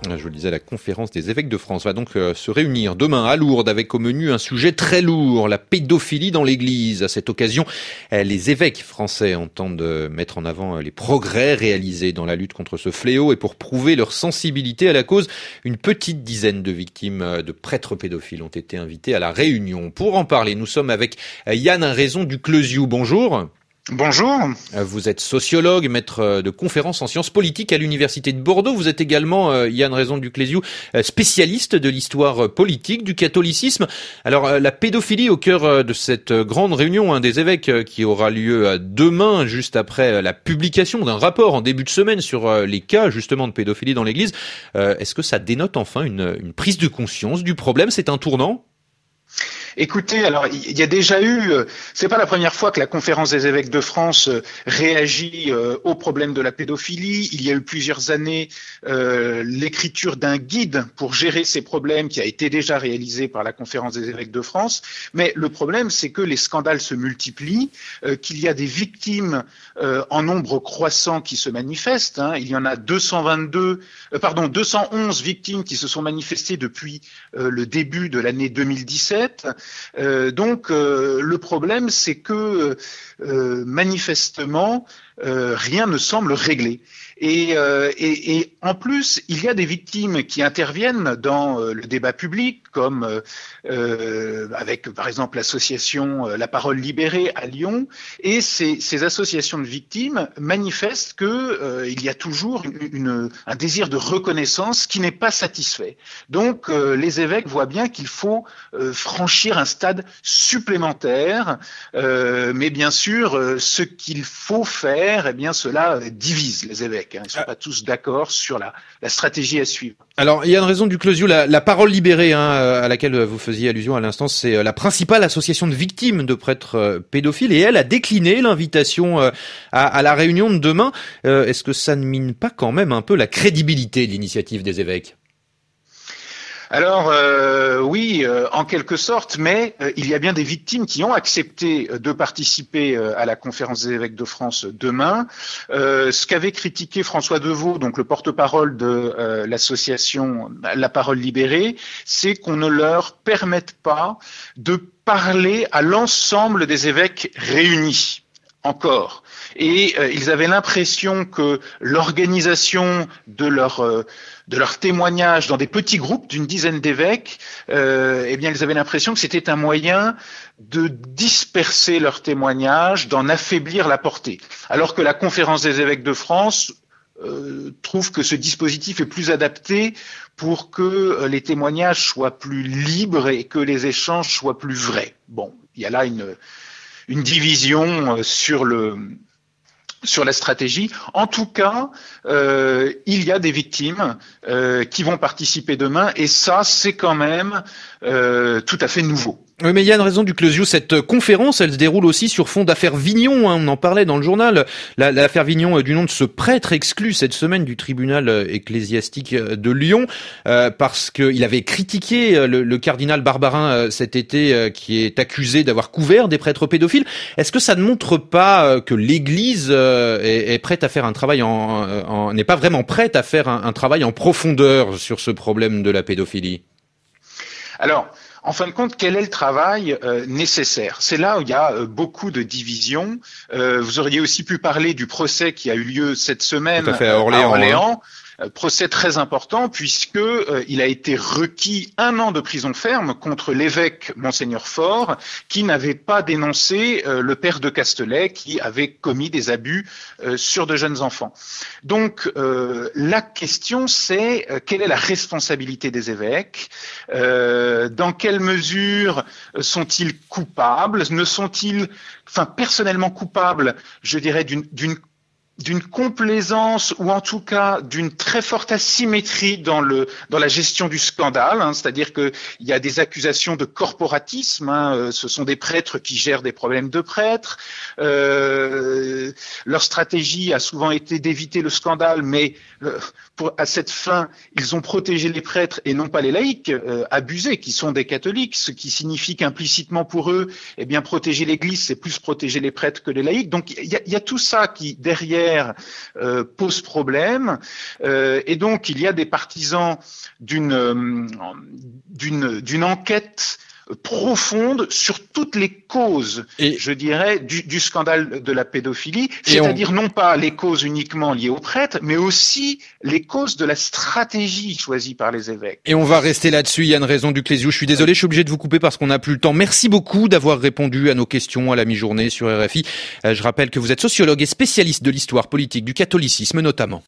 Je vous le disais, la conférence des évêques de France va donc se réunir demain à Lourdes avec au menu un sujet très lourd, la pédophilie dans l'Église. À cette occasion, les évêques français entendent mettre en avant les progrès réalisés dans la lutte contre ce fléau et pour prouver leur sensibilité à la cause, une petite dizaine de victimes de prêtres pédophiles ont été invitées à la réunion. Pour en parler, nous sommes avec Yann Raison du Clesiou. Bonjour. Bonjour. Vous êtes sociologue, maître de conférences en sciences politiques à l'Université de Bordeaux. Vous êtes également, Yann Raison du Clesiou, spécialiste de l'histoire politique, du catholicisme. Alors, la pédophilie au cœur de cette grande réunion des évêques qui aura lieu demain, juste après la publication d'un rapport en début de semaine sur les cas justement de pédophilie dans l'Église. Est-ce que ça dénote enfin une prise de conscience du problème? C'est un tournant? Écoutez, alors il y a déjà eu, c'est pas la première fois que la Conférence des évêques de France réagit au problème de la pédophilie. Il y a eu plusieurs années l'écriture d'un guide pour gérer ces problèmes qui a été déjà réalisé par la Conférence des évêques de France. Mais le problème, c'est que les scandales se multiplient, qu'il y a des victimes en nombre croissant qui se manifestent. Il y en a 211 victimes qui se sont manifestées depuis le début de l'année 2017. Donc le problème, c'est que manifestement rien ne semble réglé. Et en plus, il y a des victimes qui interviennent dans le débat public, comme avec par exemple l'association La Parole Libérée à Lyon. Et ces associations de victimes manifestent que il y a toujours un désir de reconnaissance qui n'est pas satisfait. Donc les évêques voient bien qu'il faut franchir un stade supplémentaire, mais bien sûr, ce qu'il faut faire, eh bien cela divise les évêques. Ils ne sont pas tous d'accord sur la stratégie à suivre. Alors, il y a une raison du Clesiou, la Parole Libérée, à laquelle vous faisiez allusion à l'instant, c'est la principale association de victimes de prêtres pédophiles, et elle a décliné l'invitation à la réunion de demain. Est-ce que ça ne mine pas quand même un peu la crédibilité de l'initiative des évêques? Alors oui, en quelque sorte, mais il y a bien des victimes qui ont accepté de participer à la conférence des évêques de France demain. Ce qu'avait critiqué François Deveau, donc le porte-parole de l'association La Parole Libérée, c'est qu'on ne leur permette pas de parler à l'ensemble des évêques réunis. Encore. Et ils avaient l'impression que l'organisation de leur témoignage dans des petits groupes d'une dizaine d'évêques, eh bien ils avaient l'impression que c'était un moyen de disperser leur témoignage, d'en affaiblir la portée. Alors que la Conférence des évêques de France trouve que ce dispositif est plus adapté pour que les témoignages soient plus libres et que les échanges soient plus vrais. Bon, il y a là une division sur la stratégie. En tout cas, il y a des victimes qui vont participer demain, et ça, c'est quand même tout à fait nouveau. Oui, mais il y a une raison du Clesiou. Cette conférence, elle se déroule aussi sur fond d'affaire Vignon. On en parlait dans le journal. L'affaire Vignon, du nom de ce prêtre exclu cette semaine du tribunal ecclésiastique de Lyon, parce qu'il avait critiqué le cardinal Barbarin cet été, qui est accusé d'avoir couvert des prêtres pédophiles. Est-ce que ça ne montre pas que l'Église est prête à faire un travail n'est pas vraiment prête à faire un travail en profondeur sur ce problème de la pédophilie? Alors, en fin de compte, quel est le travail nécessaire? C'est là où il y a beaucoup de divisions. Vous auriez aussi pu parler du procès qui a eu lieu cette semaine à Orléans. Procès très important puisque il a été requis 1 an de prison ferme contre l'évêque Monseigneur Faure qui n'avait pas dénoncé le père de Castelet qui avait commis des abus sur de jeunes enfants. Donc la question c'est quelle est la responsabilité des évêques? Dans quelle mesure sont-ils coupables? Ne sont-ils, personnellement coupables, je dirais, d'une complaisance ou en tout cas d'une très forte asymétrie dans la gestion du scandale, c'est-à-dire que il y a des accusations de corporatisme, ce sont des prêtres qui gèrent des problèmes de prêtres, leur stratégie a souvent été d'éviter le scandale, mais à cette fin, ils ont protégé les prêtres et non pas les laïcs abusés, qui sont des catholiques, ce qui signifie qu'implicitement pour eux, eh bien, protéger l'Église, c'est plus protéger les prêtres que les laïcs. Donc, il y a tout ça qui, derrière, pose problème. Et donc, il y a des partisans d'une enquête profonde sur toutes les causes, je dirais, du scandale de la pédophilie, c'est-à-dire non pas les causes uniquement liées aux prêtres, mais aussi les causes de la stratégie choisie par les évêques. Et on va rester là-dessus, Yann Raison du Clézieux. Je suis désolé, je suis obligé de vous couper parce qu'on n'a plus le temps. Merci beaucoup d'avoir répondu à nos questions à la mi-journée sur RFI. Je rappelle que vous êtes sociologue et spécialiste de l'histoire politique, du catholicisme notamment.